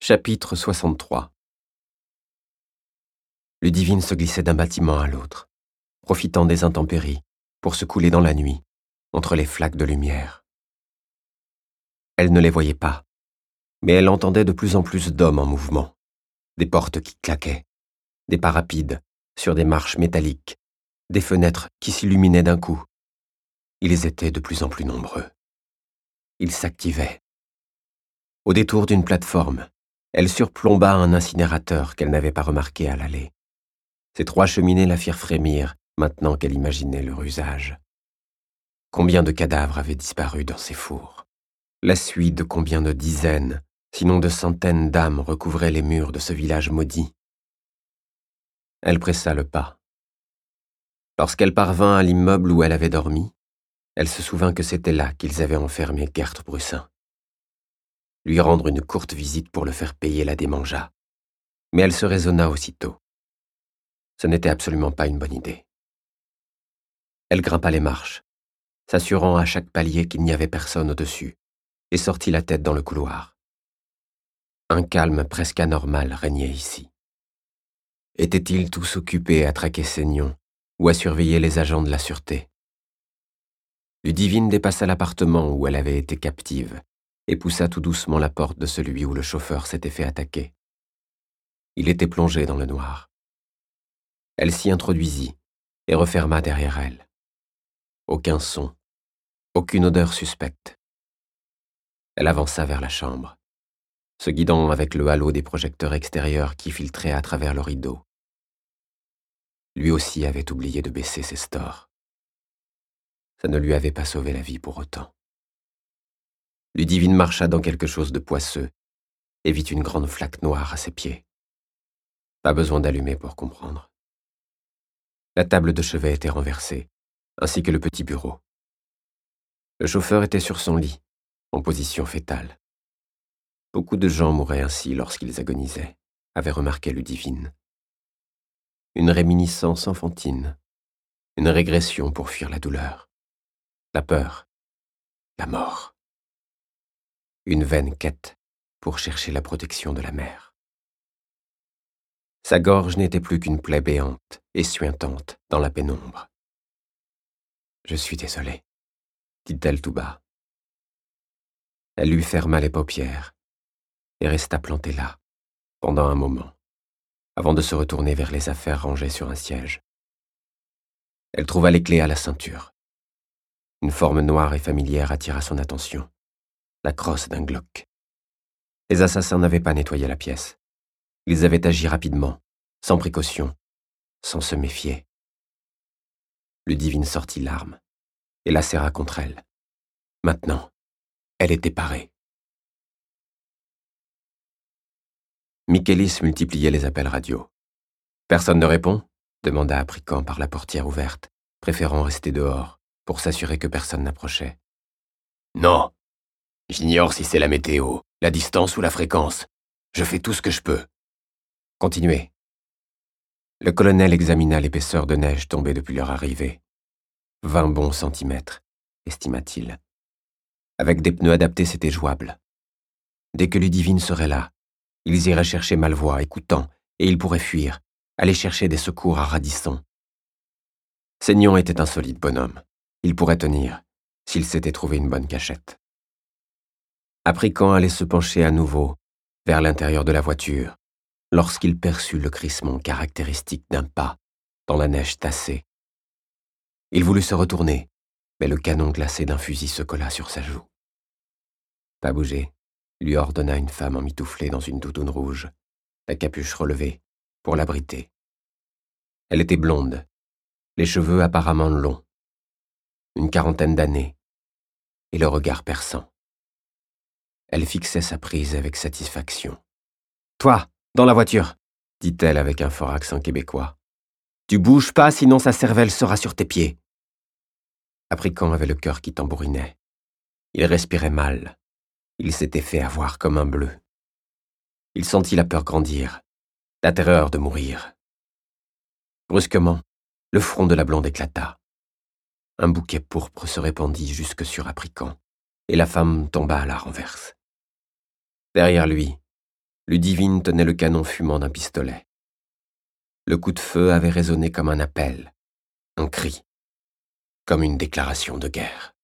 Chapitre 63. Ludivine se glissait d'un bâtiment à l'autre, profitant des intempéries pour se couler dans la nuit, entre les flaques de lumière. Elle ne les voyait pas, mais elle entendait de plus en plus d'hommes en mouvement, des portes qui claquaient, des pas rapides sur des marches métalliques, des fenêtres qui s'illuminaient d'un coup. Ils étaient de plus en plus nombreux. Ils s'activaient. Au détour d'une plateforme, elle surplomba un incinérateur qu'elle n'avait pas remarqué à l'aller. Ces 3 cheminées la firent frémir maintenant qu'elle imaginait leur usage. Combien de cadavres avaient disparu dans ces fours? La suie de combien de dizaines, sinon de centaines d'âmes recouvrait les murs de ce village maudit? Elle pressa le pas. Lorsqu'elle parvint à l'immeuble où elle avait dormi, elle se souvint que c'était là qu'ils avaient enfermé Gert Brussin. Lui rendre une courte visite pour le faire payer la démangea, mais elle se raisonna aussitôt. Ce n'était absolument pas une bonne idée. Elle grimpa les marches, s'assurant à chaque palier qu'il n'y avait personne au-dessus, et sortit la tête dans le couloir. Un calme presque anormal régnait ici. Étaient-ils tous occupés à traquer Seignon ou à surveiller les agents de la sûreté? Ludivine dépassa l'appartement où elle avait été captive et poussa tout doucement la porte de celui où le chauffeur s'était fait attaquer. Il était plongé dans le noir. Elle s'y introduisit et referma derrière elle. Aucun son, aucune odeur suspecte. Elle avança vers la chambre, se guidant avec le halo des projecteurs extérieurs qui filtraient à travers le rideau. Lui aussi avait oublié de baisser ses stores. Ça ne lui avait pas sauvé la vie pour autant. Ludivine marcha dans quelque chose de poisseux et vit une grande flaque noire à ses pieds. Pas besoin d'allumer pour comprendre. La table de chevet était renversée, ainsi que le petit bureau. Le chauffeur était sur son lit, en position fétale. Beaucoup de gens mouraient ainsi lorsqu'ils agonisaient, avait remarqué Ludivine. Une réminiscence enfantine, une régression pour fuir la douleur, la peur, la mort. Une vaine quête pour chercher la protection de la mère. Sa gorge n'était plus qu'une plaie béante et suintante dans la pénombre. « Je suis désolée », dit-elle tout bas. Elle lui ferma les paupières et resta plantée là, pendant un moment, avant de se retourner vers les affaires rangées sur un siège. Elle trouva les clés à la ceinture. Une forme noire et familière attira son attention, la crosse d'un Glock. Les assassins n'avaient pas nettoyé la pièce. Ils avaient agi rapidement, sans précaution, sans se méfier. Ludivine sortit l'arme et la serra contre elle. Maintenant, elle était parée. Michaelis multipliait les appels radio. « Personne ne répond ?» demanda Apricant par la portière ouverte, préférant rester dehors pour s'assurer que personne n'approchait. « Non. J'ignore si c'est la météo, la distance ou la fréquence. Je fais tout ce que je peux. » « Continuez. » Le colonel examina l'épaisseur de neige tombée depuis leur arrivée. 20 bons centimètres, estima-t-il. Avec des pneus adaptés, c'était jouable. Dès que Ludivine serait là, ils iraient chercher Malvois, écoutant, et ils pourraient fuir, aller chercher des secours à Radisson. Seignon était un solide bonhomme. Il pourrait tenir, s'il s'était trouvé une bonne cachette. Apricant allait se pencher à nouveau vers l'intérieur de la voiture, lorsqu'il perçut le crissement caractéristique d'un pas dans la neige tassée. Il voulut se retourner, mais le canon glacé d'un fusil se colla sur sa joue. « Pas bouger », lui ordonna une femme emmitouflée dans une doudoune rouge, la capuche relevée, pour l'abriter. Elle était blonde, les cheveux apparemment longs, une 40aine d'années, et le regard perçant. Elle fixait sa prise avec satisfaction. « Toi, dans la voiture !» dit-elle avec un fort accent québécois. « Tu bouges pas, sinon sa cervelle sera sur tes pieds. » Apricant avait le cœur qui tambourinait. Il respirait mal. Il s'était fait avoir comme un bleu. Il sentit la peur grandir, la terreur de mourir. Brusquement, le front de la blonde éclata. Un bouquet pourpre se répandit jusque sur Apricant, et la femme tomba à la renverse. Derrière lui, Ludivine tenait le canon fumant d'un pistolet. Le coup de feu avait résonné comme un appel, un cri, comme une déclaration de guerre.